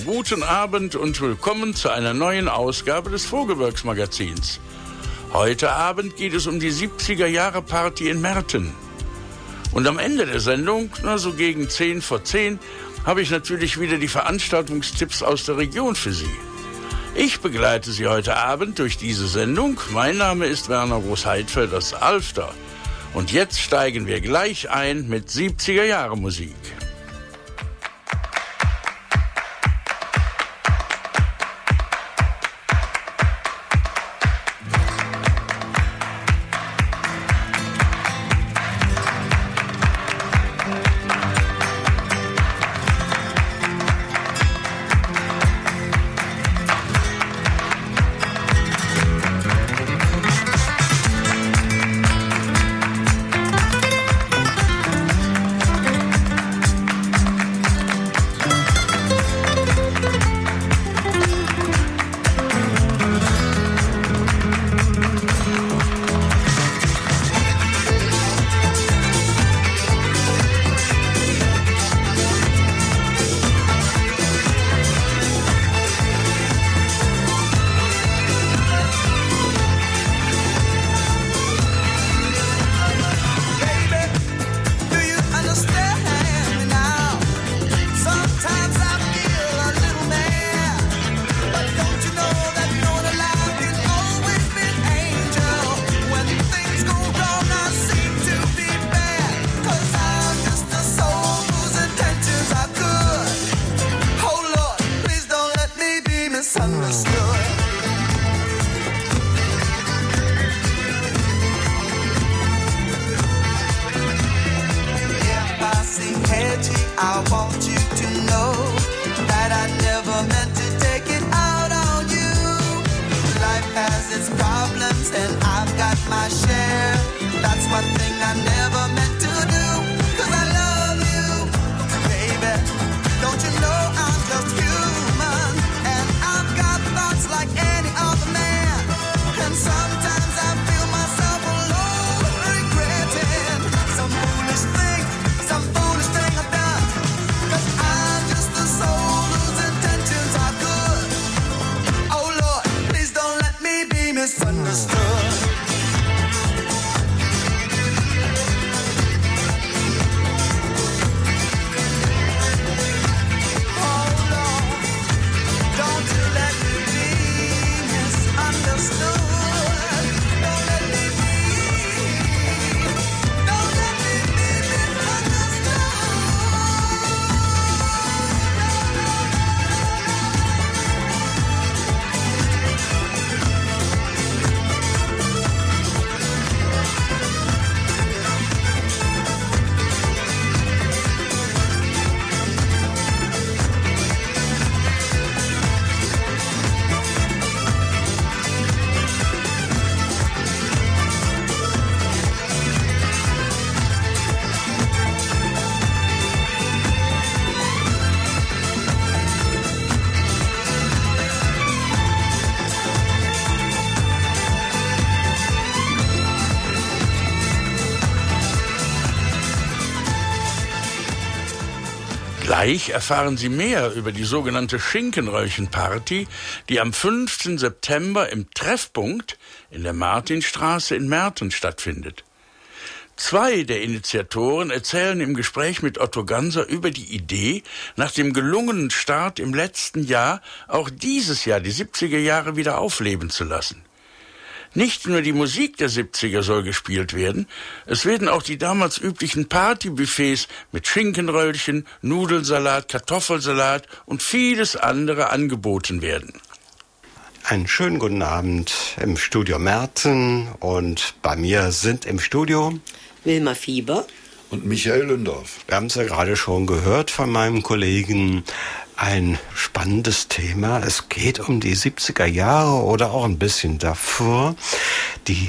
guten Abend und willkommen zu einer neuen Ausgabe des Vogelwerks-Magazins. Heute Abend geht es um die 70er-Jahre-Party in Merten. Und am Ende der Sendung, so gegen 10 vor 10, habe ich natürlich wieder die Veranstaltungstipps aus der Region für Sie. Ich begleite Sie heute Abend durch diese Sendung. Mein Name ist Werner Groß-Heidfeld aus Alfter. Und jetzt steigen wir gleich ein mit 70er-Jahre-Musik. Gleich erfahren Sie mehr über die sogenannte Schinkenröllchen-Party, die am 5. September im Treffpunkt in der Martinstraße in Merten stattfindet. 2 der Initiatoren erzählen im Gespräch mit Otto Ganser über die Idee, nach dem gelungenen Start im letzten Jahr auch dieses Jahr die 70er Jahre wieder aufleben zu lassen. Nicht nur die Musik der 70er soll gespielt werden, es werden auch die damals üblichen Partybuffets mit Schinkenröllchen, Nudelsalat, Kartoffelsalat und vieles andere angeboten werden. Einen schönen guten Abend im Studio Merten und bei mir sind im Studio Wilma Fieber und Michael Lündorf. Wir haben es ja gerade schon gehört von meinem Kollegen. Ein spannendes Thema. Es geht um die 70er Jahre oder auch ein bisschen davor. Die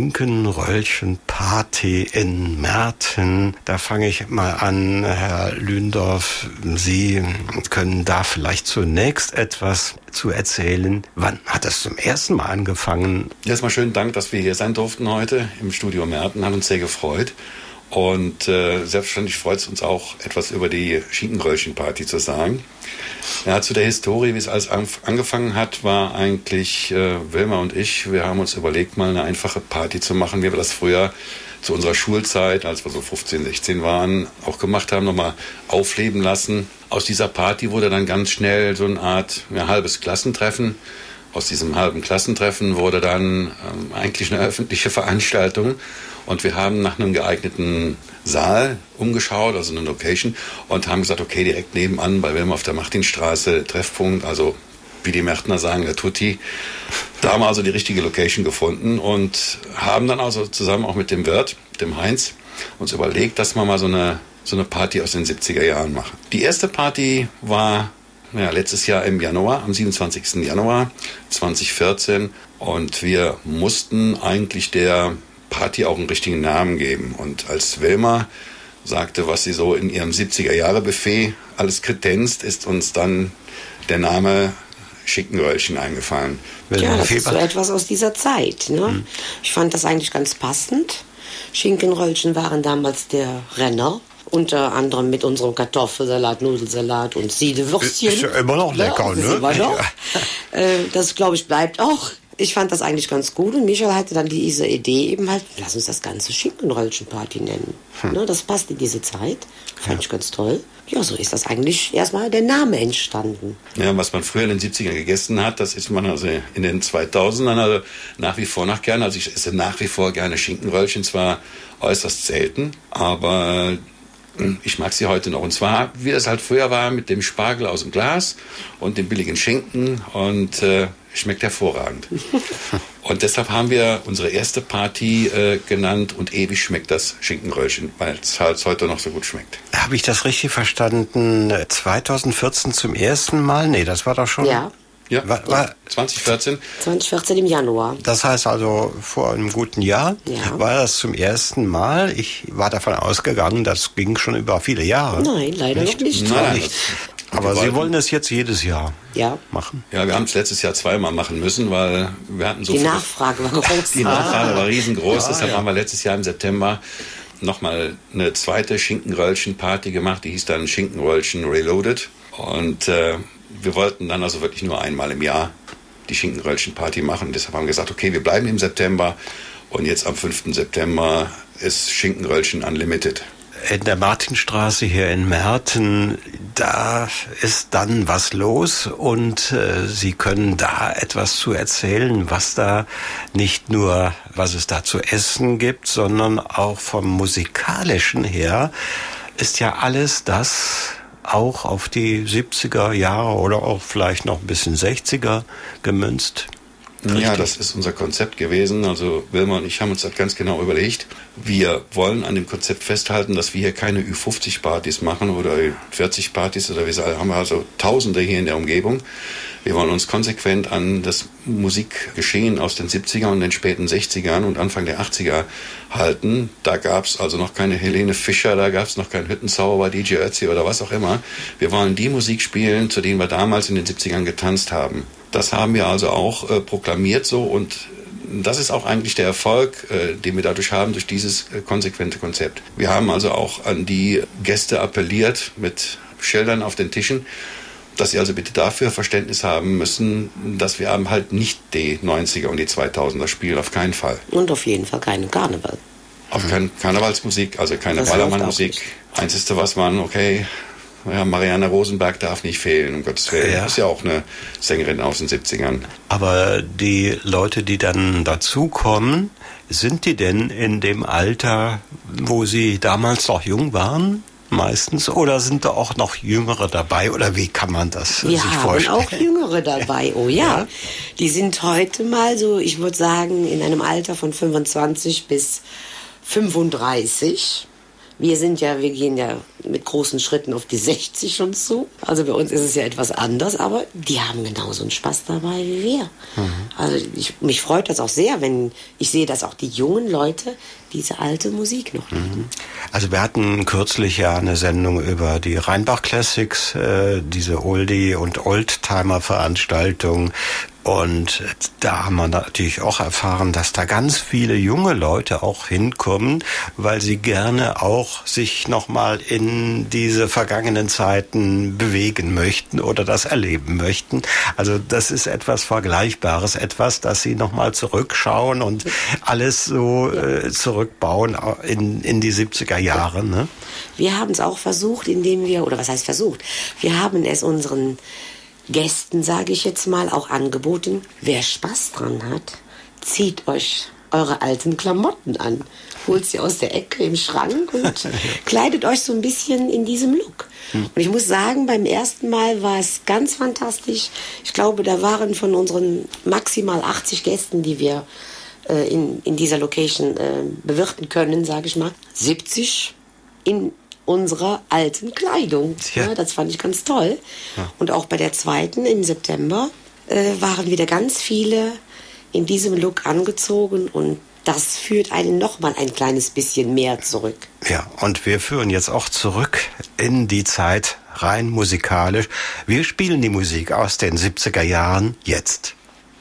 Schinkenröllchen-Party in Merten. Da fange ich mal an, Herr Lündorf. Sie können da vielleicht zunächst etwas zu erzählen. Wann hat das zum ersten Mal angefangen? Erstmal schönen Dank, dass wir hier sein durften heute im Studio Merten. Hat uns sehr gefreut. Und selbstverständlich freut es uns auch, etwas über die Schinkenröllchen-Party zu sagen. Ja, zu der Historie, wie es alles angefangen hat, war eigentlich Wilma und ich, wir haben uns überlegt, mal eine einfache Party zu machen, wie wir das früher zu unserer Schulzeit, als wir so 15, 16 waren, auch gemacht haben, nochmal aufleben lassen. Aus dieser Party wurde dann ganz schnell so eine Art halbes Klassentreffen. Aus diesem halben Klassentreffen wurde dann eigentlich eine öffentliche Veranstaltung. Und wir haben nach einem geeigneten Saal umgeschaut, also eine Location, und haben gesagt, okay, direkt nebenan bei Wilma auf der Martinstraße, Treffpunkt, also wie die Märtner sagen, der Tutti. Da haben wir also die richtige Location gefunden und haben dann also zusammen auch mit dem Wirt, dem Heinz, uns überlegt, dass wir mal so eine Party aus den 70er Jahren machen. Die erste Party war letztes Jahr im Januar, am 27. Januar 2014, und wir mussten eigentlich der Party auch einen richtigen Namen geben. Und als Wilma sagte, was sie so in ihrem 70er-Jahre-Buffet alles kredenzt, ist uns dann der Name Schinkenröllchen eingefallen. Ja, das ist so etwas aus dieser Zeit. Ne? Ich fand das eigentlich ganz passend. Schinkenröllchen waren damals der Renner. Unter anderem mit unserem Kartoffelsalat, Nudelsalat und Siedewürstchen. Ist ja immer noch lecker, ne? Immer noch. Das, glaube ich, bleibt auch. Ich fand das eigentlich ganz gut und Michael hatte dann diese Idee eben halt, lass uns das ganze Schinkenröllchen-Party nennen. Ne, das passt in diese Zeit. Fand ich ganz toll. Ja, so ist das eigentlich erstmal der Name entstanden. Ja, was man früher in den 70ern gegessen hat, das isst man also in den 2000ern also nach wie vor noch gerne. Also ich esse nach wie vor gerne Schinkenröllchen, zwar äußerst selten, aber ich mag sie heute noch. Und zwar, wie das halt früher war, mit dem Spargel aus dem Glas und dem billigen Schinken, und schmeckt hervorragend. Und deshalb haben wir unsere erste Party genannt "Und ewig schmeckt das Schinkenröllchen", weil es halt heute noch so gut schmeckt. Habe ich das richtig verstanden? 2014 zum ersten Mal? Nee, das war doch schon... Ja. Ja, 2014. 2014 im Januar. Das heißt also, vor einem guten Jahr war das zum ersten Mal. Ich war davon ausgegangen, das ging schon über viele Jahre. Nein, leider noch nicht. Nein, nicht. Aber Sie wollen es jetzt jedes Jahr machen? Ja, wir haben es letztes Jahr zweimal machen müssen, weil wir hatten so Die Nachfrage war groß. Die Nachfrage war riesengroß, deshalb haben wir letztes Jahr im September nochmal eine zweite Schinkenröllchen-Party gemacht, die hieß dann Schinkenröllchen Reloaded. Und wir wollten dann also wirklich nur einmal im Jahr die Schinkenröllchen-Party machen. Deshalb haben wir gesagt, okay, wir bleiben im September, und jetzt am 5. September ist Schinkenröllchen Unlimited. In der Martinstraße hier in Merten, da ist dann was los, und Sie können da etwas zu erzählen, was da nicht nur, was es da zu essen gibt, sondern auch vom Musikalischen her ist ja alles das auch auf die 70er Jahre oder auch vielleicht noch ein bisschen 60er gemünzt. Richtig. Ja, das ist unser Konzept gewesen. Also Wilma und ich haben uns das ganz genau überlegt. Wir wollen an dem Konzept festhalten, dass wir hier keine Ü50-Partys machen oder Ü40-Partys oder wie haben wir also Tausende hier in der Umgebung. Wir wollen uns konsequent an das Musikgeschehen aus den 70er und den späten 60ern und Anfang der 80er halten. Da gab es also noch keine Helene Fischer, da gab es noch keinen Hüttenzauber, DJ Ötzi oder was auch immer. Wir wollen die Musik spielen, zu denen wir damals in den 70ern getanzt haben. Das haben wir also auch proklamiert so, und das ist auch eigentlich der Erfolg, den wir dadurch haben, durch dieses konsequente Konzept. Wir haben also auch an die Gäste appelliert mit Schildern auf den Tischen, dass sie also bitte dafür Verständnis haben müssen, dass wir haben halt nicht die 90er und die 2000er spielen, auf keinen Fall. Und auf jeden Fall keinen Karneval. Auch keine Karnevalsmusik, also keine Ballermann-Musik. Einzige, was man, okay, ja, Marianne Rosenberg darf nicht fehlen, um Gottes Willen. Ja. Ist ja auch eine Sängerin aus den 70ern. Aber die Leute, die dann dazukommen, sind die denn in dem Alter, wo sie damals noch jung waren? Meistens, oder sind da auch noch Jüngere dabei, oder wie kann man das sich vorstellen? Wir haben auch Jüngere dabei, oh ja. Die sind heute mal so, ich würde sagen, in einem Alter von 25 bis 35. Wir gehen ja mit großen Schritten auf die 60 schon zu. Also bei uns ist es ja etwas anders, aber die haben genauso einen Spaß dabei wie wir. Also mich freut das auch sehr, wenn ich sehe, dass auch die jungen Leute diese alte Musik noch lieben. Also wir hatten kürzlich ja eine Sendung über die Rheinbach Classics, diese Oldie- und Oldtimer-Veranstaltung. Und da haben wir natürlich auch erfahren, dass da ganz viele junge Leute auch hinkommen, weil sie gerne auch sich nochmal in in diese vergangenen Zeiten bewegen möchten oder das erleben möchten. Also das ist etwas Vergleichbares, etwas, dass Sie nochmal zurückschauen und alles so zurückbauen in die 70er Jahre. Ne? Wir haben es auch versucht, indem wir, oder was heißt versucht, wir haben es unseren Gästen, sage ich jetzt mal, auch angeboten, wer Spaß dran hat, zieht euch eure alten Klamotten an, holt sie aus der Ecke im Schrank und kleidet euch so ein bisschen in diesem Look. Und ich muss sagen, beim ersten Mal war es ganz fantastisch. Ich glaube, da waren von unseren maximal 80 Gästen, die wir in dieser Location bewirten können, sage ich mal, 70 in unserer alten Kleidung. Ja, das fand ich ganz toll. Ja. Und auch bei der zweiten im September waren wieder ganz viele in diesem Look angezogen und das führt einen noch mal ein kleines bisschen mehr zurück. Ja, und wir führen jetzt auch zurück in die Zeit rein musikalisch. Wir spielen die Musik aus den 70er Jahren jetzt.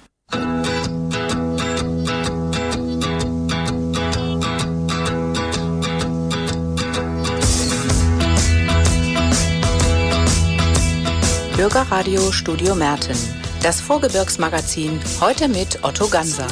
Bürgerradio Studio Merten. Das Vorgebirgsmagazin, heute mit Otto Ganser.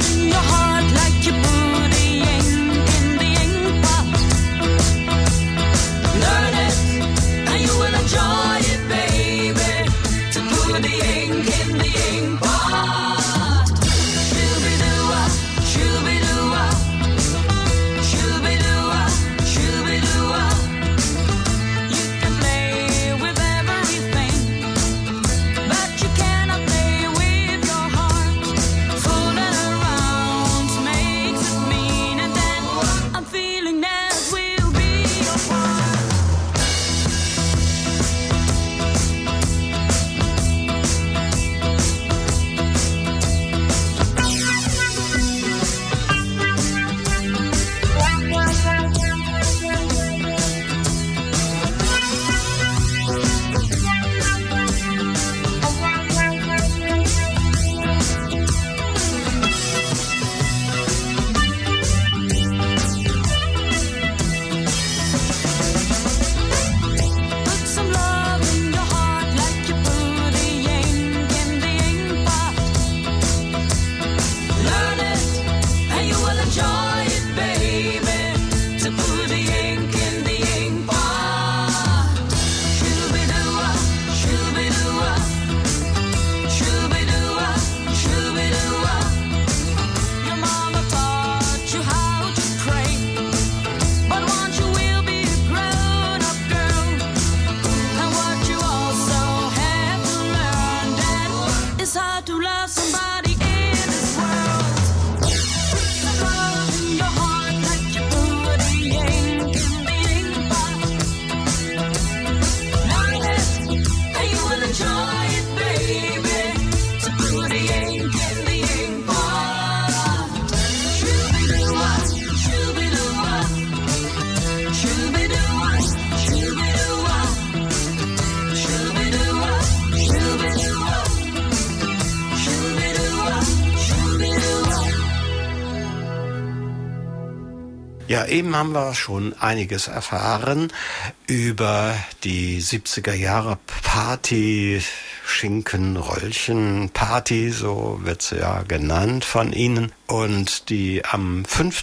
Ja, eben haben wir schon einiges erfahren über die 70er Jahre Party, Schinkenröllchen Party, so wird sie ja genannt von Ihnen, und die am 5.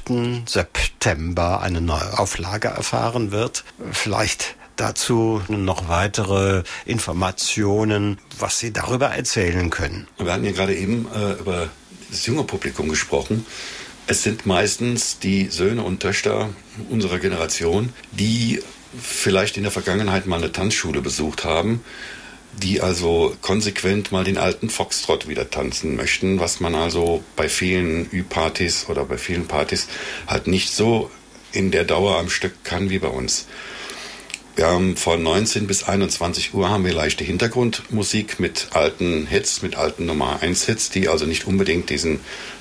September eine neue Auflage erfahren wird. Vielleicht dazu noch weitere Informationen, was Sie darüber erzählen können. Wir hatten ja gerade eben über das junge Publikum gesprochen. Es sind meistens die Söhne und Töchter unserer Generation, die vielleicht in der Vergangenheit mal eine Tanzschule besucht haben, die also konsequent mal den alten Foxtrott wieder tanzen möchten, was man also bei vielen Ü-Partys oder bei vielen Partys halt nicht so in der Dauer am Stück kann wie bei uns. Wir haben von 19 bis 21 Uhr haben wir leichte Hintergrundmusik mit alten Hits, mit alten Nummer 1 Hits, die also nicht unbedingt diesen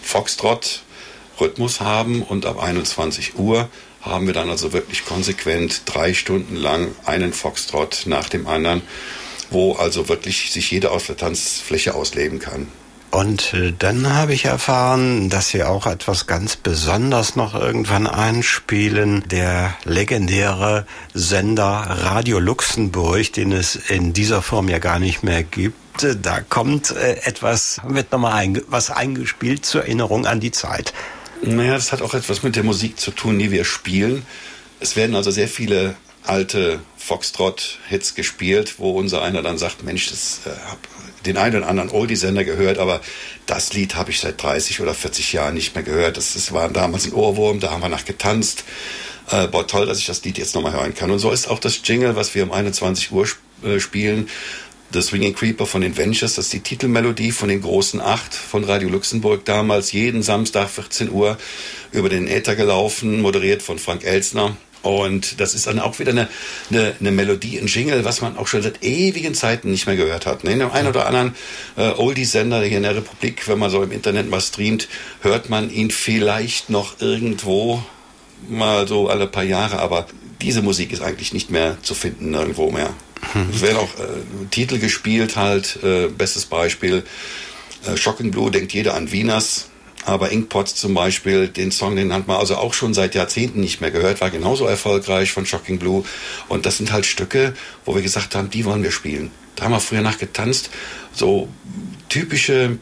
Foxtrott-Rhythmus haben, und ab 21 Uhr haben wir dann also wirklich konsequent 3 Stunden lang einen Foxtrott nach dem anderen, wo also wirklich sich jeder auf der Tanzfläche ausleben kann. Und dann habe ich erfahren, dass Sie auch etwas ganz Besonderes noch irgendwann einspielen. Der legendäre Sender Radio Luxemburg, den es in dieser Form ja gar nicht mehr gibt. Da kommt wird nochmal was eingespielt zur Erinnerung an die Zeit. Naja, das hat auch etwas mit der Musik zu tun, die wir spielen. Es werden also sehr viele alte Foxtrot-Hits gespielt, wo unser einer dann sagt, Mensch, das den einen oder anderen Oldie-Sender gehört, aber das Lied habe ich seit 30 oder 40 Jahren nicht mehr gehört. Das war damals ein Ohrwurm, da haben wir nach getanzt. Toll, dass ich das Lied jetzt nochmal hören kann. Und so ist auch das Jingle, was wir um 21 Uhr spielen, The Swinging Creeper von den Ventures, das ist die Titelmelodie von den großen 8 von Radio Luxemburg, damals jeden Samstag 14 Uhr über den Äther gelaufen, moderiert von Frank Elstner. Und das ist dann auch wieder eine Melodie, ein Jingle, was man auch schon seit ewigen Zeiten nicht mehr gehört hat. In dem einen oder anderen Oldie-Sender hier in der Republik, wenn man so im Internet mal streamt, hört man ihn vielleicht noch irgendwo mal so alle paar Jahre, aber diese Musik ist eigentlich nicht mehr zu finden nirgendwo mehr. Es werden auch Titel gespielt halt, bestes Beispiel, Shocking Blue, denkt jeder an Wieners. Aber Inkpots zum Beispiel, den Song, den hat man also auch schon seit Jahrzehnten nicht mehr gehört, war genauso erfolgreich von Shocking Blue. Und das sind halt Stücke, wo wir gesagt haben, die wollen wir spielen. Da haben wir früher nach getanzt. So typische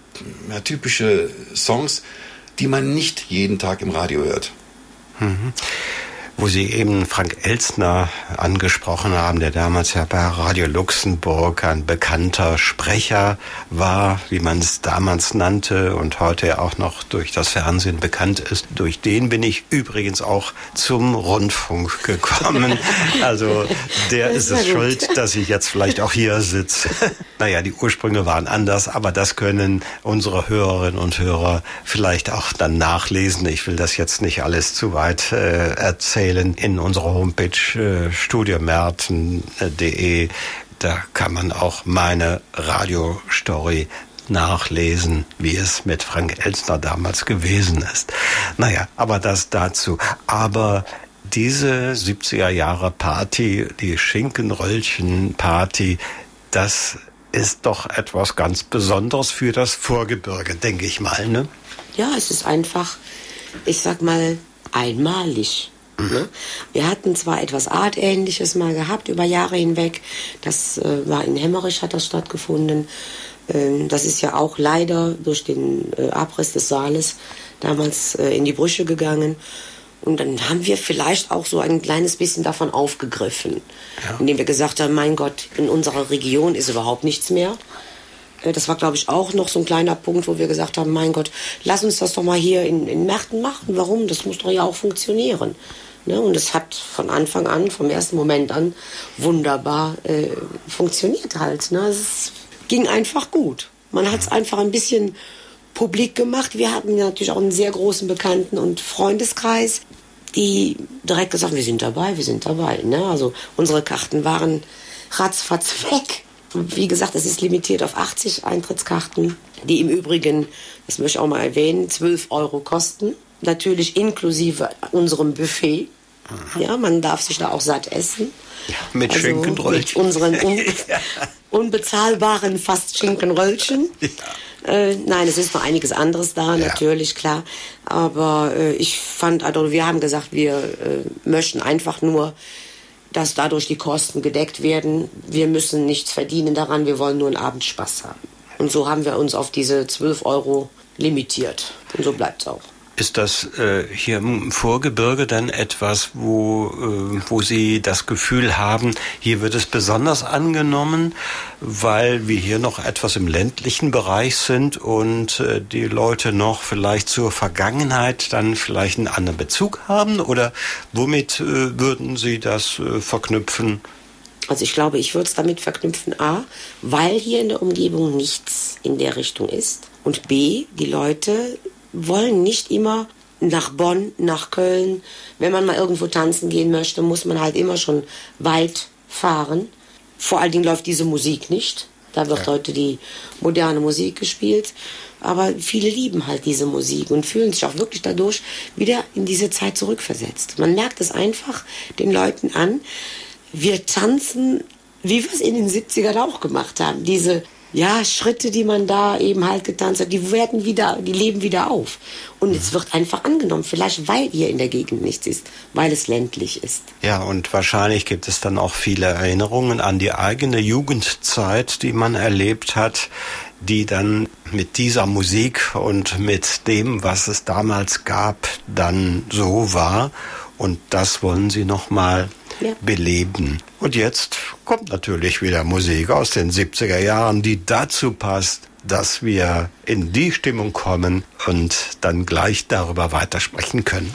Songs, die man nicht jeden Tag im Radio hört. Mhm. Wo Sie eben Frank Elstner angesprochen haben, der damals ja bei Radio Luxemburg ein bekannter Sprecher war, wie man es damals nannte und heute auch noch durch das Fernsehen bekannt ist. Durch den bin ich übrigens auch zum Rundfunk gekommen. Also der ist es schuld, dass ich jetzt vielleicht auch hier sitze. Naja, die Ursprünge waren anders, aber das können unsere Hörerinnen und Hörer vielleicht auch dann nachlesen. Ich will das jetzt nicht alles zu weit erzählen. In unserer Homepage studiomerten.de, da kann man auch meine Radiostory nachlesen, wie es mit Frank Elstner damals gewesen ist. Naja, aber das dazu. Aber diese 70er Jahre Party, die Schinkenröllchen-Party, das ist doch etwas ganz Besonderes für das Vorgebirge, denke ich mal, ne? Ja, es ist einfach, ich sag mal, einmalig. Ne? Wir hatten zwar etwas Artähnliches mal gehabt über Jahre hinweg. Das war in Hemmerich, hat das stattgefunden. Das ist ja auch leider durch den Abriss des Saales damals in die Brüche gegangen. Und dann haben wir vielleicht auch so ein kleines bisschen davon aufgegriffen, indem wir gesagt haben, mein Gott, in unserer Region ist überhaupt nichts mehr. Das war, glaube ich, auch noch so ein kleiner Punkt, wo wir gesagt haben, mein Gott, lass uns das doch mal hier in Merten machen. Warum? Das muss doch ja auch funktionieren. Ne? Und es hat von Anfang an, vom ersten Moment an, wunderbar funktioniert halt. Ne? Es ging einfach gut. Man hat es einfach ein bisschen publik gemacht. Wir hatten natürlich auch einen sehr großen Bekannten- und Freundeskreis, die direkt gesagt haben, wir sind dabei. Ne? Also unsere Karten waren ratzfatz weg. Wie gesagt, es ist limitiert auf 80 Eintrittskarten, die im Übrigen, das möchte ich auch mal erwähnen, 12 € kosten. Natürlich inklusive unserem Buffet. Ja, man darf sich da auch satt essen. Ja, mit Schinkenröllchen. Mit unseren unbezahlbaren fast Schinkenröllchen. Ja. Nein, es ist noch einiges anderes da, natürlich, klar. Aber ich fand, also wir haben gesagt, wir möchten einfach nur, dass dadurch die Kosten gedeckt werden. Wir müssen nichts verdienen daran, wir wollen nur einen Abend Spaß haben. Und so haben wir uns auf diese 12 € limitiert. Und so bleibt es auch. Ist das hier im Vorgebirge dann etwas, wo Sie das Gefühl haben, hier wird es besonders angenommen, weil wir hier noch etwas im ländlichen Bereich sind und die Leute noch vielleicht zur Vergangenheit dann vielleicht einen anderen Bezug haben? Oder womit würden Sie das verknüpfen? Also ich glaube, ich würde es damit verknüpfen, A, weil hier in der Umgebung nichts in der Richtung ist. Und B, die Leute wollen nicht immer nach Bonn, nach Köln. Wenn man mal irgendwo tanzen gehen möchte, muss man halt immer schon weit fahren. Vor allen Dingen läuft diese Musik nicht. Da wird heute die moderne Musik gespielt. Aber viele lieben halt diese Musik und fühlen sich auch wirklich dadurch wieder in diese Zeit zurückversetzt. Man merkt es einfach den Leuten an. Wir tanzen, wie wir es in den 70ern auch gemacht haben. Diese ja, Schritte, die man da eben halt getanzt hat, die leben wieder auf. Und es wird einfach angenommen, vielleicht weil hier in der Gegend nichts ist, weil es ländlich ist. Ja, und wahrscheinlich gibt es dann auch viele Erinnerungen an die eigene Jugendzeit, die man erlebt hat, die dann mit dieser Musik und mit dem, was es damals gab, dann so war. Und das wollen Sie nochmal beleben. Und jetzt kommt natürlich wieder Musik aus den 70er Jahren, die dazu passt, dass wir in die Stimmung kommen und dann gleich darüber weitersprechen können.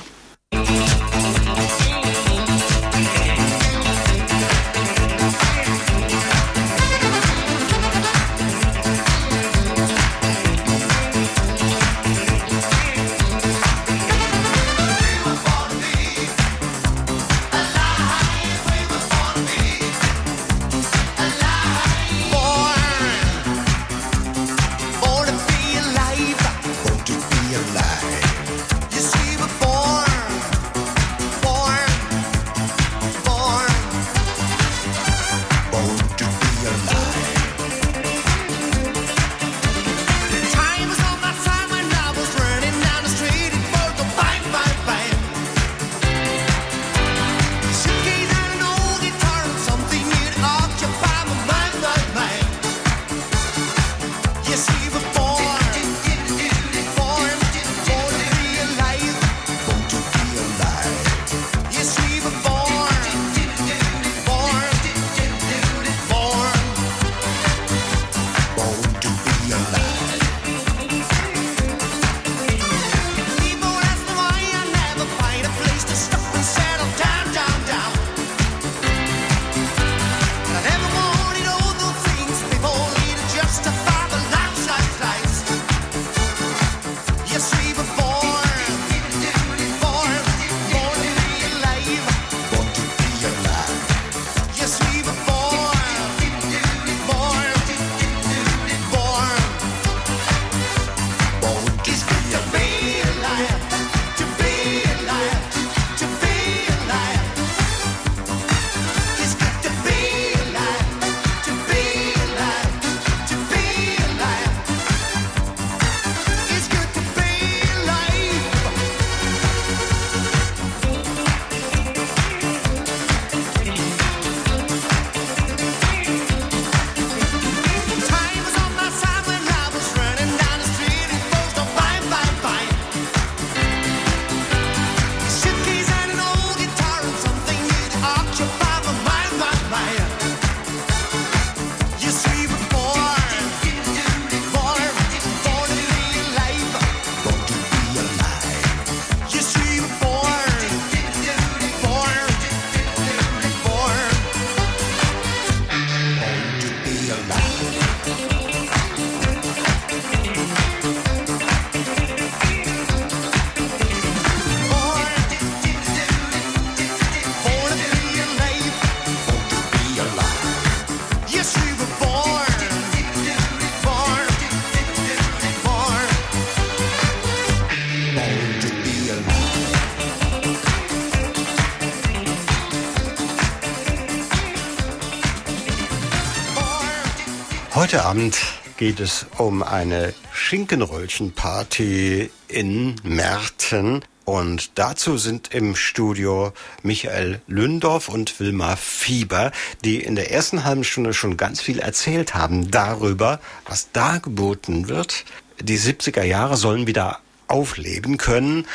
Heute Abend geht es um eine Schinkenröllchenparty in Merten. Und dazu sind im Studio Michael Lündorf und Wilma Fieber, die in der ersten halben Stunde schon ganz viel erzählt haben darüber, was da geboten wird. Die 70er Jahre sollen wieder aufleben können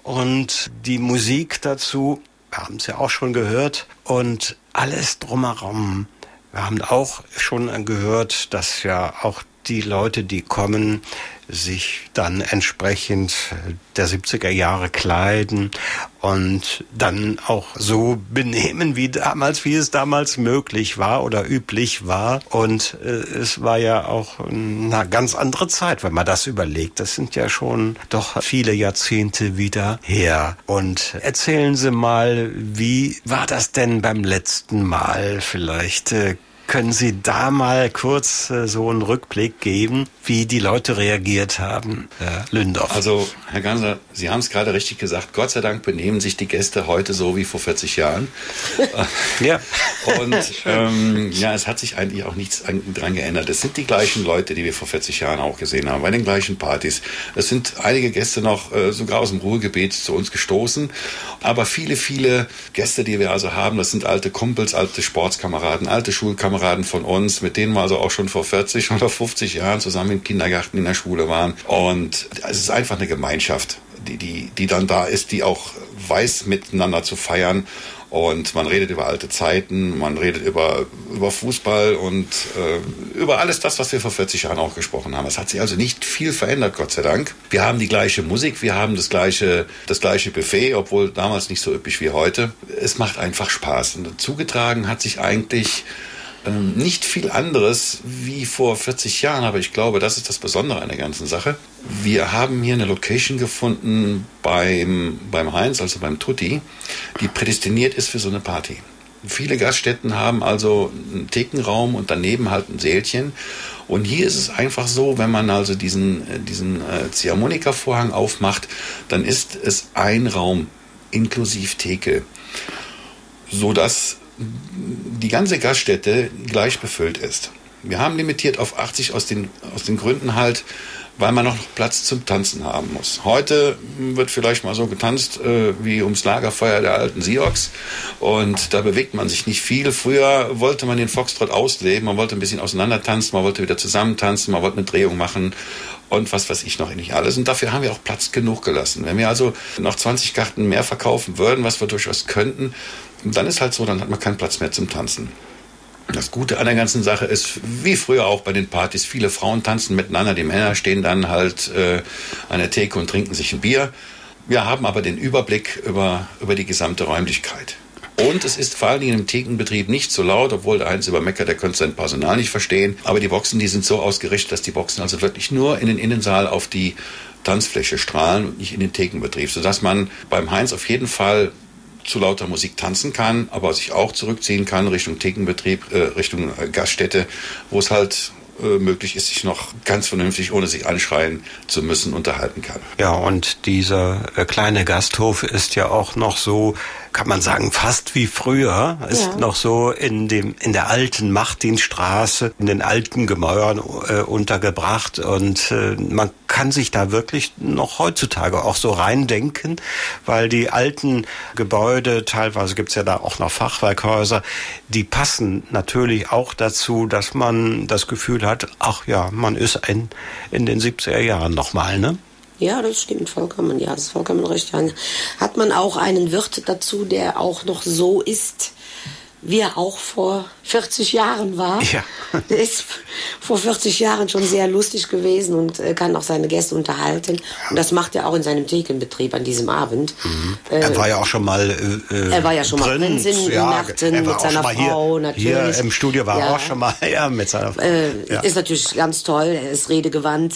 und die Musik dazu, wir haben es ja auch schon gehört, und alles drumherum. Wir haben auch schon gehört, dass ja auch die Leute, die kommen, sich dann entsprechend der 70er Jahre kleiden und dann auch so benehmen wie es damals möglich war oder üblich war. Und es war ja auch eine ganz andere Zeit, wenn man das überlegt. Das sind ja schon doch viele Jahrzehnte wieder her. Und erzählen Sie mal, wie war das denn beim letzten Mal? Vielleicht können Sie da mal kurz so einen Rückblick geben, wie die Leute reagiert haben, Herr Lündorf? Also, Herr Ganser, Sie haben es gerade richtig gesagt. Gott sei Dank benehmen sich die Gäste heute so wie vor 40 Jahren. Ja. Und es hat sich eigentlich auch nichts dran geändert. Es sind die gleichen Leute, die wir vor 40 Jahren auch gesehen haben, bei den gleichen Partys. Es sind einige Gäste noch sogar aus dem Ruhrgebiet zu uns gestoßen. Aber viele, viele Gäste, die wir also haben, das sind alte Kumpels, alte Sportskameraden, alte Schulkameraden von uns, mit denen wir also auch schon vor 40 oder 50 Jahren zusammen im Kindergarten, in der Schule waren. Und es ist einfach eine Gemeinschaft, die dann da ist, die auch weiß, miteinander zu feiern. Und man redet über alte Zeiten, man redet über Fußball und über alles das, was wir vor 40 Jahren auch gesprochen haben. Es hat sich also nicht viel verändert, Gott sei Dank. Wir haben die gleiche Musik, wir haben das gleiche Buffet, obwohl damals nicht so üppig wie heute. Es macht einfach Spaß. Und zugetragen hat sich eigentlich nicht viel anderes wie vor 40 Jahren, aber ich glaube, das ist das Besondere an der ganzen Sache. Wir haben hier eine Location gefunden beim Heinz, also beim Tutti, die prädestiniert ist für so eine Party. Viele Gaststätten haben also einen Thekenraum und daneben halt ein Sälchen. Und hier ist es einfach so, wenn man also diesen Ziehharmonikavorhang aufmacht, dann ist es ein Raum inklusive Theke, sodass die ganze Gaststätte gleich befüllt ist. Wir haben limitiert auf 80 aus den Gründen halt, weil man noch Platz zum Tanzen haben muss. Heute wird vielleicht mal so getanzt wie ums Lagerfeuer der alten Sioux und da bewegt man sich nicht viel. Früher wollte man den Foxtrott ausleben, man wollte ein bisschen auseinander tanzen, man wollte wieder zusammen tanzen, man wollte eine Drehung machen und was weiß ich noch nicht alles. Und dafür haben wir auch Platz genug gelassen. Wenn wir also noch 20 Karten mehr verkaufen würden, was wir durchaus könnten, dann ist halt so, dann hat man keinen Platz mehr zum Tanzen. Das Gute an der ganzen Sache ist, wie früher auch bei den Partys, viele Frauen tanzen miteinander, die Männer stehen dann halt an der Theke und trinken sich ein Bier. Wir haben aber den Überblick über die gesamte Räumlichkeit. Und es ist vor allen Dingen im Thekenbetrieb nicht so laut, obwohl der Heinz übermeckert, der könnte sein Personal nicht verstehen. Aber die Boxen, die sind so ausgerichtet, dass die Boxen also wirklich nur in den Innensaal auf die Tanzfläche strahlen und nicht in den Thekenbetrieb. Sodass man beim Heinz auf jeden Fall zu lauter Musik tanzen kann, aber sich auch zurückziehen kann Richtung Thekenbetrieb, Richtung Gaststätte, wo es halt möglich ist, sich noch ganz vernünftig, ohne sich anschreien zu müssen, unterhalten kann. Ja, und dieser kleine Gasthof ist ja auch noch so, kann man sagen, fast wie früher. Ist noch so in der alten Martinstraße, in den alten Gemäuern untergebracht und man kann sich da wirklich noch heutzutage auch so reindenken, weil die alten Gebäude, teilweise gibt's ja da auch noch Fachwerkhäuser, die passen natürlich auch dazu, dass man das Gefühl hat, ach ja, man ist in den 70er Jahren nochmal, ne? Ja, das stimmt vollkommen. Ja, das ist vollkommen recht. Hat man auch einen Wirt dazu, der auch noch so ist, wie er auch vor 40 Jahren war. Ja. Der ist vor 40 Jahren schon sehr lustig gewesen und kann auch seine Gäste unterhalten. Und das macht er auch in seinem Thekenbetrieb an diesem Abend. Mhm. Er war ja auch schon mal er war ja schon mal Prinz in Märten mit seiner Frau. Natürlich. Hier im Studio war er auch schon mal mit seiner Frau. Ist natürlich ganz toll. Er ist redegewandt.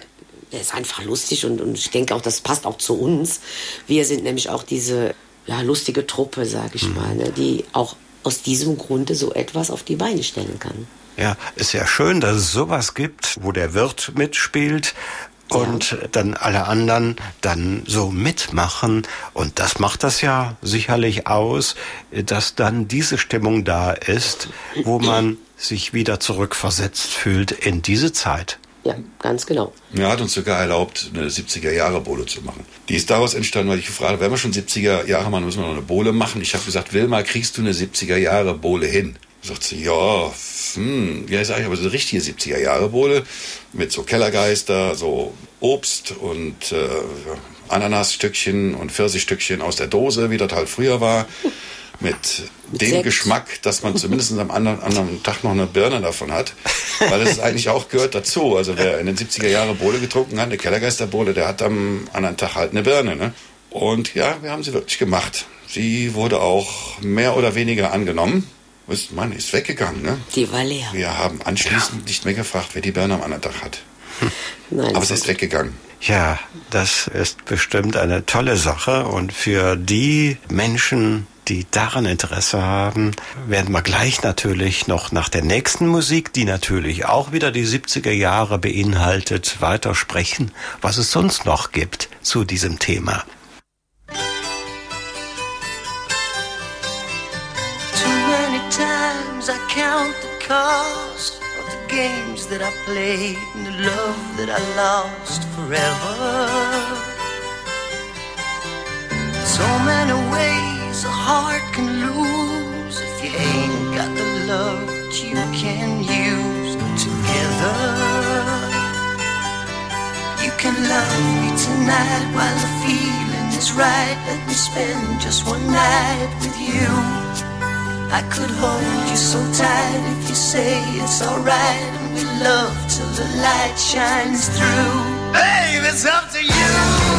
Der ist einfach lustig und ich denke auch, das passt auch zu uns. Wir sind nämlich auch diese lustige Truppe, sag ich mal, ne, die auch aus diesem Grunde so etwas auf die Beine stellen kann. Ja, ist ja schön, dass es sowas gibt, wo der Wirt mitspielt und dann alle anderen dann so mitmachen. Und das macht das ja sicherlich aus, dass dann diese Stimmung da ist, wo man sich wieder zurückversetzt fühlt in diese Zeit. Ja, ganz genau. Er hat uns sogar erlaubt, eine 70er-Jahre-Bowle zu machen. Die ist daraus entstanden, weil ich gefragt habe, wenn wir schon 70er-Jahre machen, müssen wir noch eine Bowle machen. Ich habe gesagt, Wilma, kriegst du eine 70er-Jahre-Bowle hin? Sagt sie, ja, sag ich, aber so eine richtige 70er-Jahre-Bowle mit so Kellergeister, so Obst und Ananasstückchen und Pfirsichstückchen aus der Dose, wie das halt früher war. Mit dem Sekt. Geschmack, dass man zumindest am anderen Tag noch eine Birne davon hat. Weil es eigentlich auch gehört dazu. Also wer in den 70er Jahren Bowle getrunken hat, eine Kellergeisterbowle, der hat am anderen Tag halt eine Birne. Ne? Und ja, wir haben sie wirklich gemacht. Sie wurde auch mehr oder weniger angenommen. Man ist weggegangen. Ne? Die war leer. Wir haben anschließend nicht mehr gefragt, wer die Birne am anderen Tag hat. Nein, aber sie ist weggegangen. Ja, das ist bestimmt eine tolle Sache. Und für die Menschen, die daran Interesse haben, werden wir gleich natürlich noch nach der nächsten Musik, die natürlich auch wieder die 70er Jahre beinhaltet, weitersprechen, was es sonst noch gibt zu diesem Thema. Too many times I count the cost of the games that I played and the love that I lost forever. So many ways a heart can lose if you ain't got the love that you can use together. You can love me tonight while the feeling is right. Let me spend just one night with you. I could hold you so tight if you say it's alright, and we love till the light shines through. Babe, it's up to you.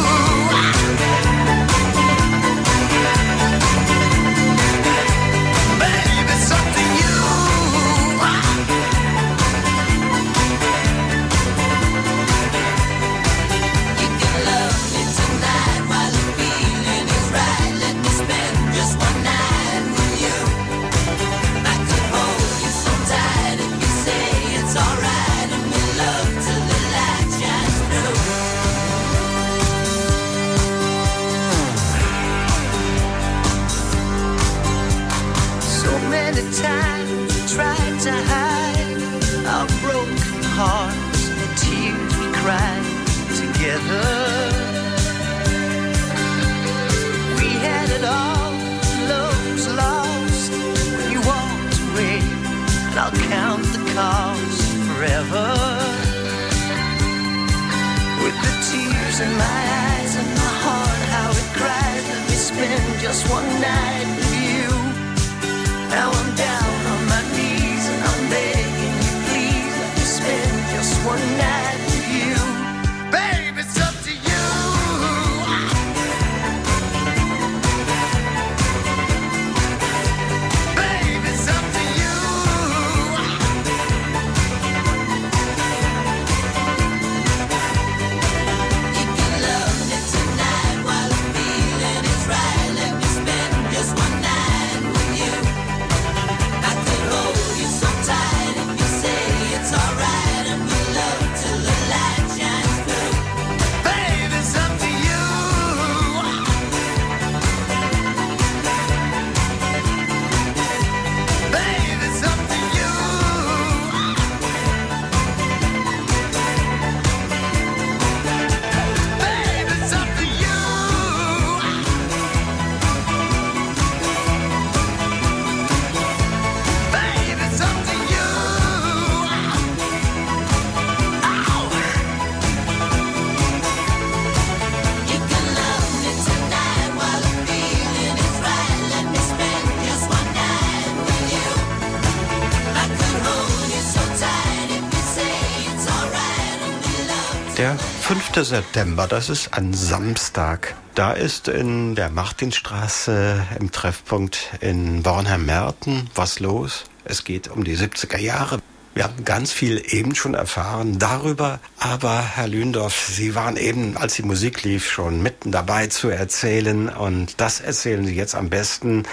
Der 5. September, das ist ein Samstag. Da ist in der Martinstraße im Treffpunkt in Bornheim-Merten was los. Es geht um die 70er Jahre. Wir haben ganz viel eben schon erfahren darüber, aber Herr Lündorf, Sie waren eben, als die Musik lief, schon mitten dabei zu erzählen und das erzählen Sie jetzt am besten.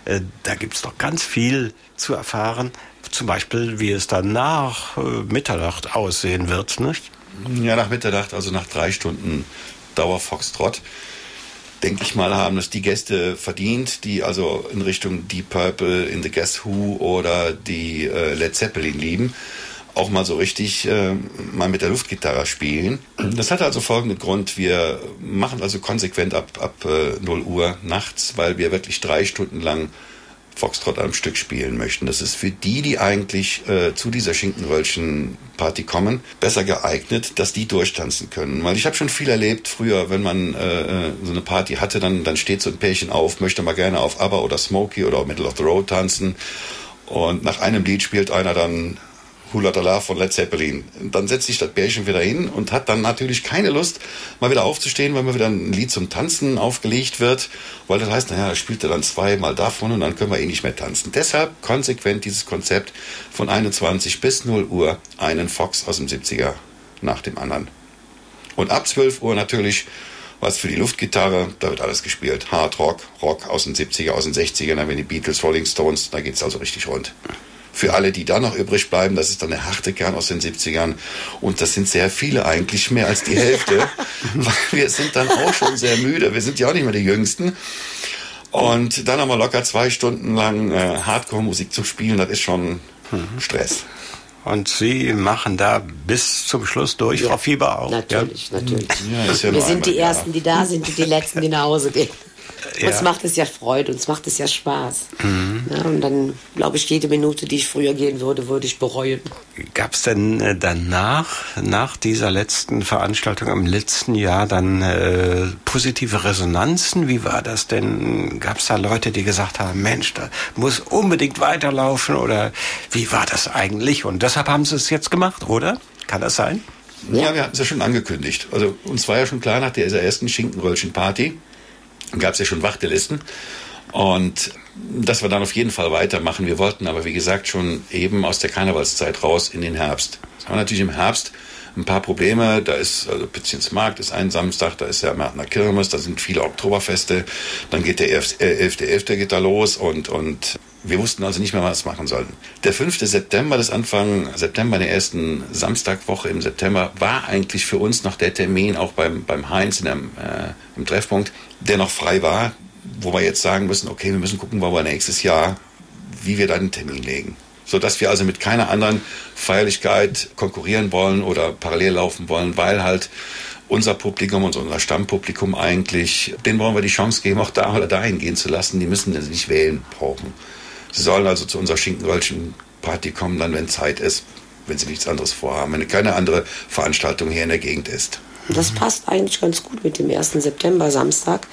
Da gibt's doch ganz viel zu erfahren, zum Beispiel, wie es dann nach Mitternacht aussehen wird, nicht? Ja, nach Mitternacht, also nach 3 Stunden Dauer-Foxtrott, denke ich mal, haben es die Gäste verdient, die also in Richtung Deep Purple, In the Guess Who oder die Led Zeppelin lieben, auch mal so richtig mal mit der Luftgitarre spielen. Das hat also folgenden Grund: Wir machen also konsequent ab 0 Uhr nachts, weil wir wirklich 3 Stunden lang Foxtrott am Stück spielen möchten. Das ist für die eigentlich zu dieser Schinkenröllchen-Party kommen, besser geeignet, dass die durchtanzen können. Weil ich habe schon viel erlebt früher, wenn man so eine Party hatte, dann steht so ein Pärchen auf, möchte mal gerne auf ABBA oder Smokey oder Middle of the Road tanzen und nach einem Lied spielt einer dann Hulatala von Led Zeppelin. Dann setzt sich das Bärchen wieder hin und hat dann natürlich keine Lust, mal wieder aufzustehen, weil mal wieder ein Lied zum Tanzen aufgelegt wird, weil das heißt, naja, spielt er dann 2 Mal davon und dann können wir eh nicht mehr tanzen. Deshalb konsequent dieses Konzept von 21 bis 0 Uhr einen Fox aus dem 70er nach dem anderen. Und ab 12 Uhr natürlich Was für die Luftgitarre, da wird alles gespielt. Hard Rock, Rock aus den 70er, aus den 60ern, dann wenn die Beatles, Rolling Stones, da geht's also richtig rund. Für alle, die da noch übrig bleiben, das ist dann der harte Kern aus den 70ern. Und das sind sehr viele eigentlich, mehr als die Hälfte. Weil wir sind dann auch schon sehr müde. Wir sind ja auch nicht mehr die Jüngsten. Und dann nochmal locker 2 Stunden lang Hardcore-Musik zu spielen, das ist schon Stress. Und Sie machen da bis zum Schluss durch, Frau Fieber auch? Natürlich. Ja, ist ja Wir nur sind die einmal, Ersten, die da sind und die Letzten, die nach Hause gehen. Ja. Uns macht es ja Freude, uns macht es ja Spaß. Ja, und dann, glaube ich, jede Minute, die ich früher gehen würde ich bereuen. Gab es denn danach, nach dieser letzten Veranstaltung im letzten Jahr, dann positive Resonanzen? Wie war das denn? Gab es da Leute, die gesagt haben, Mensch, da muss unbedingt weiterlaufen? Oder wie war das eigentlich? Und deshalb haben Sie es jetzt gemacht, oder? Kann das sein? Ja, wir hatten es ja schon angekündigt. Also uns war ja schon klar, nach dieser ersten Schinkenröllchen-Party gab es ja schon Wartelisten. Und dass wir dann auf jeden Fall weitermachen. Wir wollten aber, wie gesagt, schon eben aus der Karnevalszeit raus in den Herbst. Es haben natürlich im Herbst ein paar Probleme. Da ist, also Pützchensmarkt ist ein Samstag, da ist der Märtner Kirmes, da sind viele Oktoberfeste. Dann geht der 11.11. geht da los und wir wussten also nicht mehr, was wir machen sollten. Der 5. September, das Anfang September, der ersten Samstagwoche im September, war eigentlich für uns noch der Termin, auch beim Heinz im Treffpunkt, der noch frei war, wo wir jetzt sagen müssen, okay, wir müssen gucken, wo wir nächstes Jahr, wie wir dann einen Termin legen. Sodass wir also mit keiner anderen Feierlichkeit konkurrieren wollen oder parallel laufen wollen, weil halt unser Publikum und unser Stammpublikum eigentlich, denen wollen wir die Chance geben, auch da oder dahin gehen zu lassen. Die müssen das nicht wählen brauchen. Sie sollen also zu unserer Schinkenröllchen-Party kommen, dann wenn Zeit ist, wenn sie nichts anderes vorhaben, wenn keine andere Veranstaltung hier in der Gegend ist. Das passt eigentlich ganz gut mit dem 1. September, Samstag.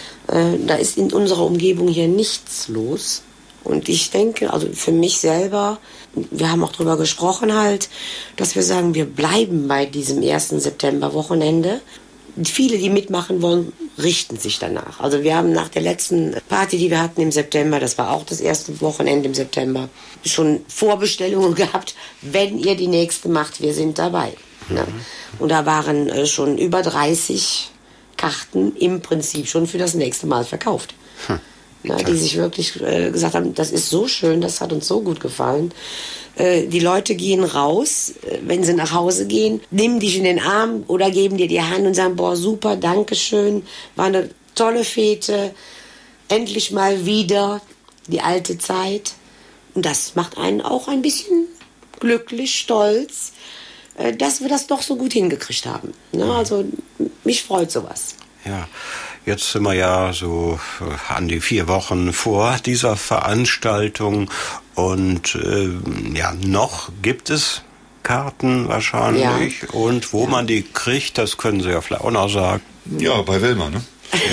Da ist in unserer Umgebung hier nichts los. Und ich denke, also für mich selber, wir haben auch drüber gesprochen halt, dass wir sagen, wir bleiben bei diesem 1. September-Wochenende. Viele, die mitmachen wollen, richten sich danach. Also wir haben nach der letzten Party, die wir hatten im September, das war auch das erste Wochenende im September, schon Vorbestellungen gehabt, wenn ihr die nächste macht, wir sind dabei. Ne? Und da waren schon über 30 Karten im Prinzip schon für das nächste Mal verkauft. Die sich wirklich gesagt haben, das ist so schön, das hat uns so gut gefallen. Die Leute gehen raus, wenn sie nach Hause gehen, nehmen dich in den Arm oder geben dir die Hand und sagen, boah, super, Dankeschön, war eine tolle Fete, endlich mal wieder die alte Zeit. Und das macht einen auch ein bisschen glücklich, stolz, dass wir das doch so gut hingekriegt haben. Also mich freut sowas. Ja, jetzt sind wir ja so an die 4 Wochen vor dieser Veranstaltung und noch gibt es Karten wahrscheinlich. Ja. Und wo man die kriegt, das können Sie ja vielleicht auch noch sagen. Ja, bei Wilma, ne?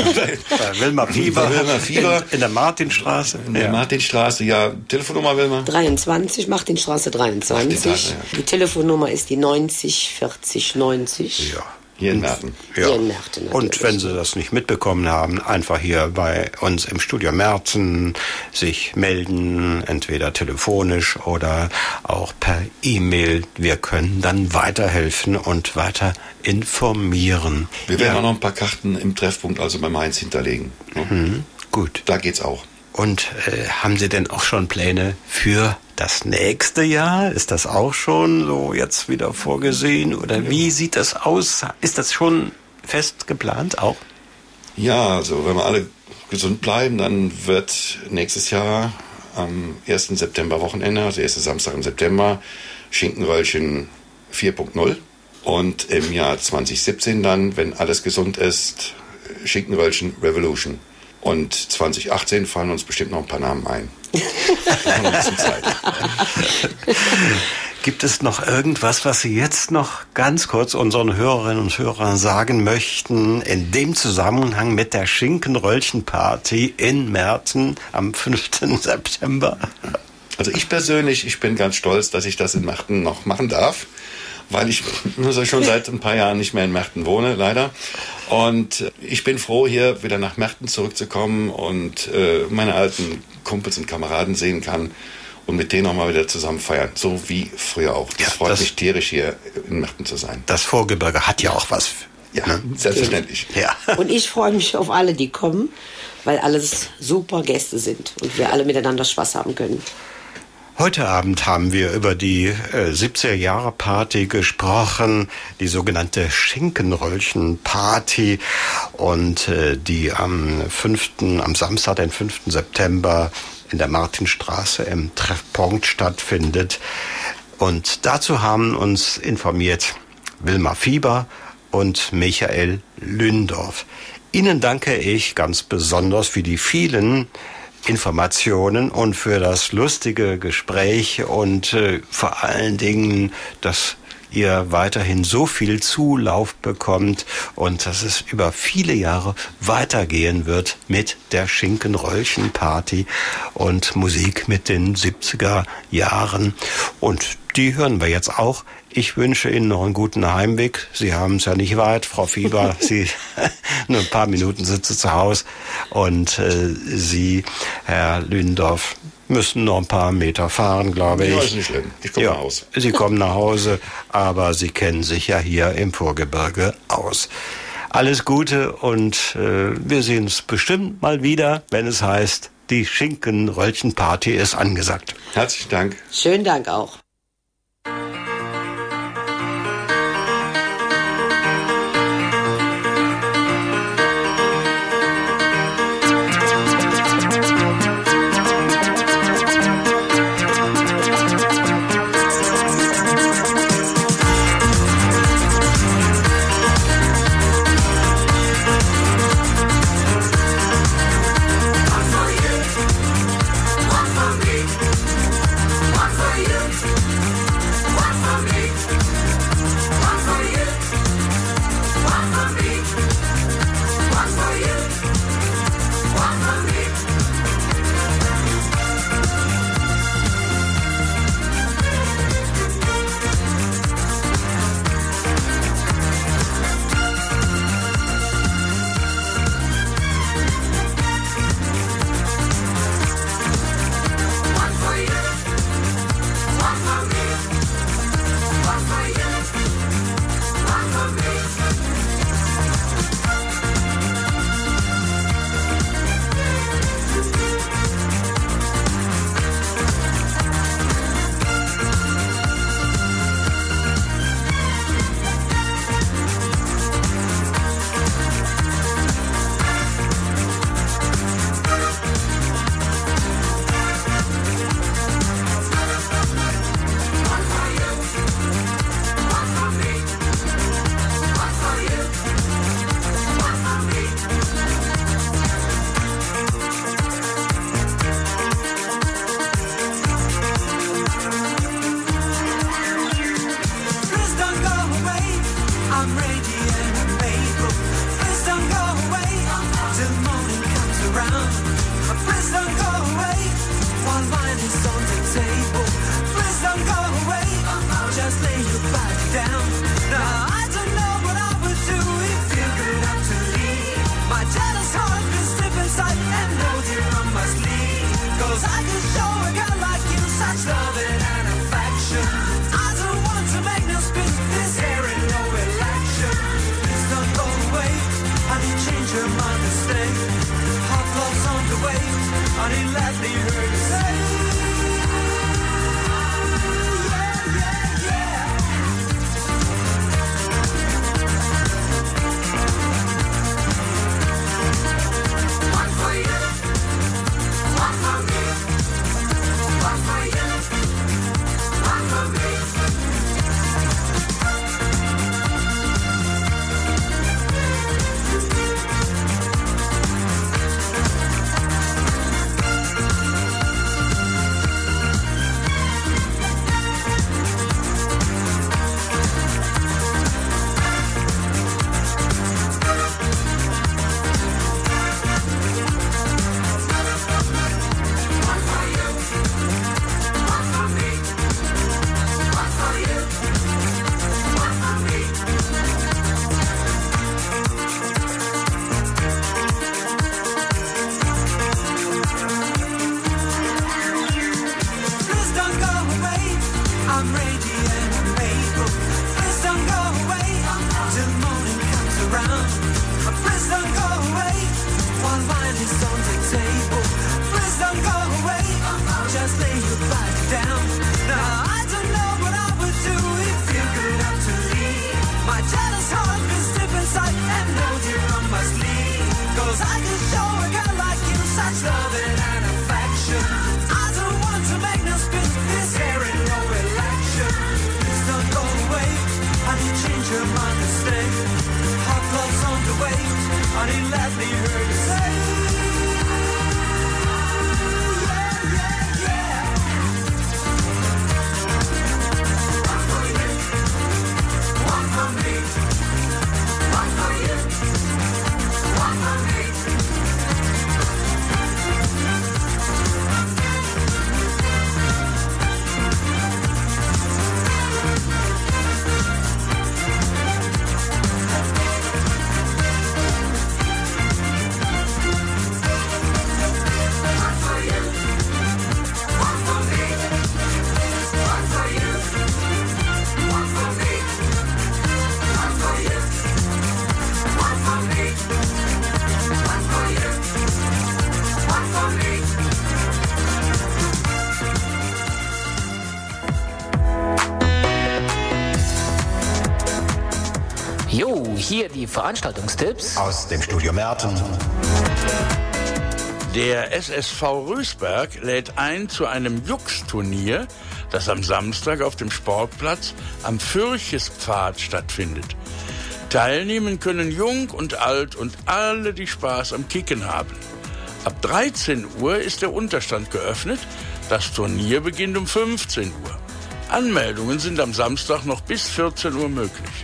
Bei Wilma Fieber. In der Martinstraße. In der Martinstraße, ja. Telefonnummer, Wilma? 23, Martinstraße 23. Die Telefonnummer ist die 90 40 90. Ja. Hier in Merten. Ja. Hier in Merten natürlich. Und wenn Sie das nicht mitbekommen haben, einfach hier bei uns im Studio Merten sich melden, entweder telefonisch oder auch per E-Mail. Wir können dann weiterhelfen und weiter informieren. Wir werden auch noch ein paar Karten im Treffpunkt, also beim Heinz, hinterlegen. Gut. Da geht's auch. Und haben Sie denn auch schon Pläne für das nächste Jahr? Ist das auch schon so jetzt wieder vorgesehen? Oder wie sieht das aus? Ist das schon fest geplant auch? Ja, also wenn wir alle gesund bleiben, dann wird nächstes Jahr am 1. September Wochenende, also 1. Samstag im September, Schinkenröllchen 4.0. Und im Jahr 2017 dann, wenn alles gesund ist, Schinkenröllchen Revolution. Und 2018 fallen uns bestimmt noch ein paar Namen ein. Wir haben noch ein bisschen Zeit. Gibt es noch irgendwas, was Sie jetzt noch ganz kurz unseren Hörerinnen und Hörern sagen möchten in dem Zusammenhang mit der Schinkenröllchen-Party in Merten am 5. September? Also ich persönlich, ich bin ganz stolz, dass ich das in Merten noch machen darf, weil ich schon seit ein paar Jahren nicht mehr in Merten wohne, leider. Und ich bin froh, hier wieder nach Merten zurückzukommen und meine alten Kumpels und Kameraden sehen kann und mit denen auch mal wieder zusammen feiern, so wie früher auch. Das freut mich tierisch, hier in Merten zu sein. Das Vorgebirge hat ja auch was Ja, Ne? selbstverständlich. Ja. Und ich freue mich auf alle, die kommen, weil alles super Gäste sind und wir alle miteinander Spaß haben können. Heute Abend haben wir über die 70er-Jahre-Party gesprochen, die sogenannte Schinkenröllchen-Party, und die am Samstag, den 5. September in der Martinstraße im Treffpunkt stattfindet. Und dazu haben uns informiert Wilma Fieber und Michael Lündorf. Ihnen danke ich ganz besonders für die vielen Informationen und für das lustige Gespräch und vor allen Dingen, dass ihr weiterhin so viel Zulauf bekommt und dass es über viele Jahre weitergehen wird mit der Schinkenröllchen-Party und Musik mit den 70er Jahren. Und die hören wir jetzt auch. Ich wünsche Ihnen noch einen guten Heimweg. Sie haben es ja nicht weit, Frau Fieber. Sie nur ein paar Minuten sitzen zu Hause. Und Sie, Herr Lündorf, müssen noch ein paar Meter fahren, glaube ich. Ja, ist nicht schlimm. Ich komme nach Hause. Sie kommen nach Hause, aber Sie kennen sich ja hier im Vorgebirge aus. Alles Gute und wir sehen uns bestimmt mal wieder, wenn es heißt, die Schinkenröllchen-Party ist angesagt. Herzlichen Dank. Schönen Dank auch. 'cause I can show a girl like you such loving and affection. I don't want to make no speech, this here in no election. Please don't go away, honey, change your mind and stay. Hot love's on the way, honey, let me hear you say. Jo, hier die Veranstaltungstipps aus dem Studio Merten. Der SSV Rösberg lädt ein zu einem Jux-Turnier, das am Samstag auf dem Sportplatz am Fürchespfad stattfindet. Teilnehmen können Jung und Alt und alle, die Spaß am Kicken haben. Ab 13 Uhr ist der Unterstand geöffnet. Das Turnier beginnt um 15 Uhr. Anmeldungen sind am Samstag noch bis 14 Uhr möglich.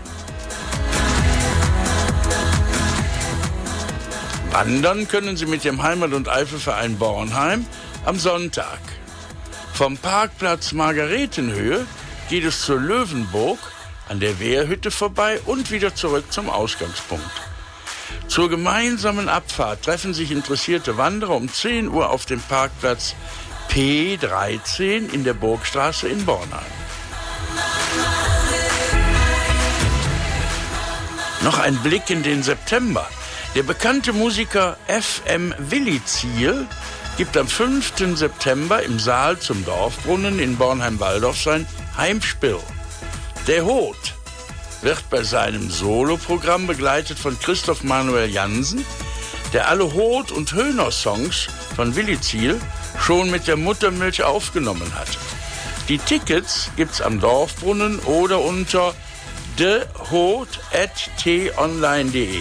Wandern können Sie mit dem Heimat- und Eifelverein Bornheim am Sonntag. Vom Parkplatz Margaretenhöhe geht es zur Löwenburg an der Wehrhütte vorbei und wieder zurück zum Ausgangspunkt. Zur gemeinsamen Abfahrt treffen sich interessierte Wanderer um 10 Uhr auf dem Parkplatz P13 in der Burgstraße in Bornheim. Noch ein Blick in den September. Der bekannte Musiker F.M. Willi-Ziel gibt am 5. September im Saal zum Dorfbrunnen in Bornheim-Walldorf sein Heimspiel. Der Hot wird bei seinem Soloprogramm begleitet von Christoph Manuel Jansen, der alle Hot- und Höhner-Songs von Willi-Ziel schon mit der Muttermilch aufgenommen hat. Die Tickets gibt's am Dorfbrunnen oder unter thehot@tonline.de.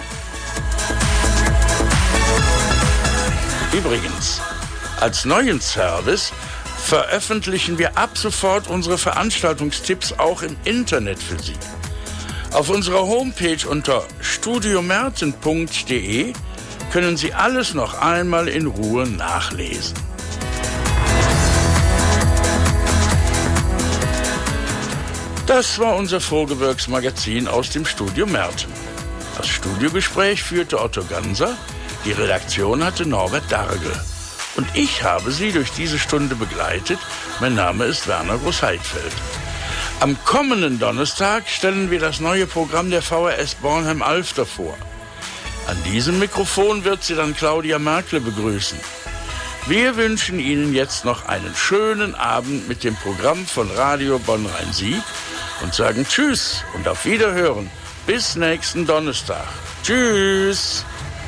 Übrigens, als neuen Service veröffentlichen wir ab sofort unsere Veranstaltungstipps auch im Internet für Sie. Auf unserer Homepage unter studiomerten.de können Sie alles noch einmal in Ruhe nachlesen. Das war unser Vorgebirgsmagazin aus dem Studio Merten. Das Studiogespräch führte Otto Ganser. Die Redaktion hatte Norbert Dargel. Und ich habe Sie durch diese Stunde begleitet. Mein Name ist Werner Groß-Heidfeld. Am kommenden Donnerstag stellen wir das neue Programm der VRS Bornheim-Alfter vor. An diesem Mikrofon wird Sie dann Claudia Merkle begrüßen. Wir wünschen Ihnen jetzt noch einen schönen Abend mit dem Programm von Radio Bonn-Rhein-Sieg und sagen Tschüss und auf Wiederhören. Bis nächsten Donnerstag. Tschüss.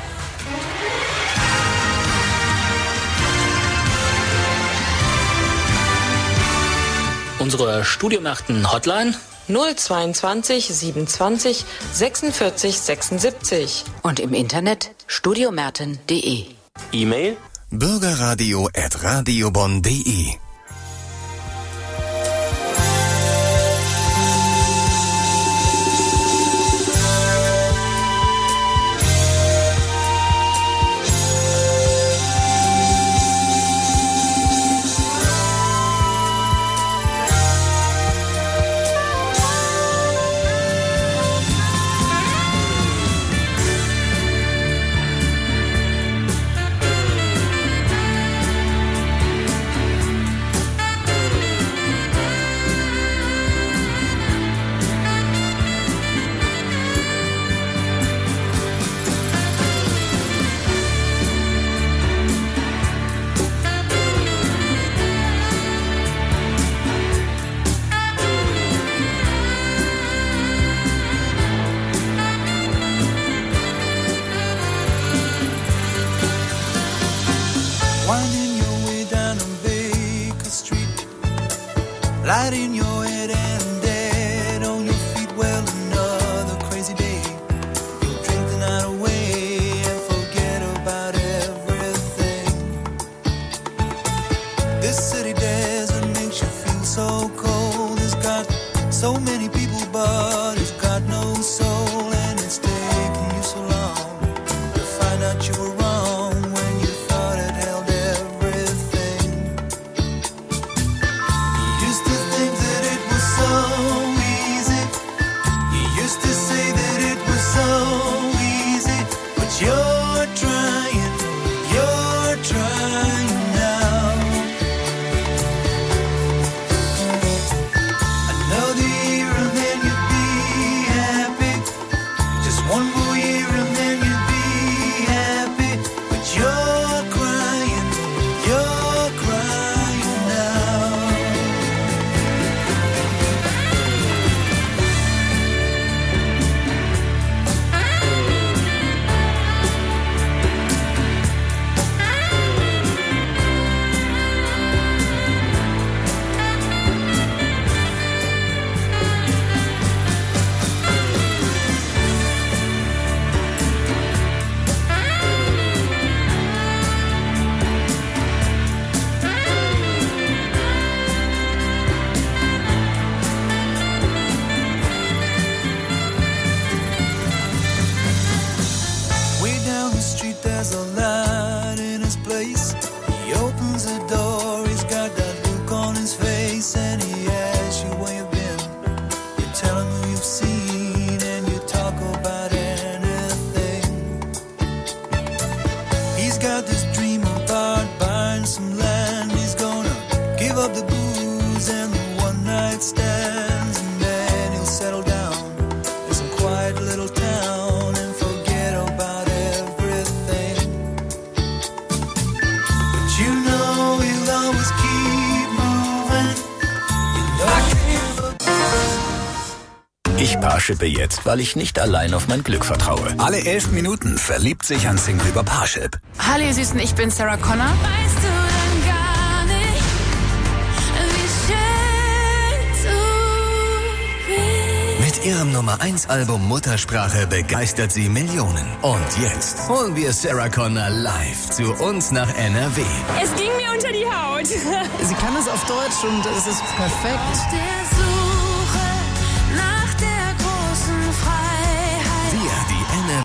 Unsere Studiomerten-Hotline 022 27 46 76. Und im Internet studiomerten.de. E-Mail bürgerradio@radiobonn.de little town and forget about everything. But you know you'll always keep moving. You know I can't forget. Ich Parshippe jetzt, weil ich nicht allein auf mein Glück vertraue. Alle 11 Minuten verliebt sich ein Single über Parship. Hallo ihr Süßen, ich bin Sarah Connor. Weißt du denn gar nicht, wie schön du bist? Mit ihrem Nummer-1-Album Muttersprache begeistert sie Millionen. Und jetzt holen wir Sarah Connor live zu uns nach NRW. Es ging mir unter die Haut. Sie kann es auf Deutsch und es ist perfekt.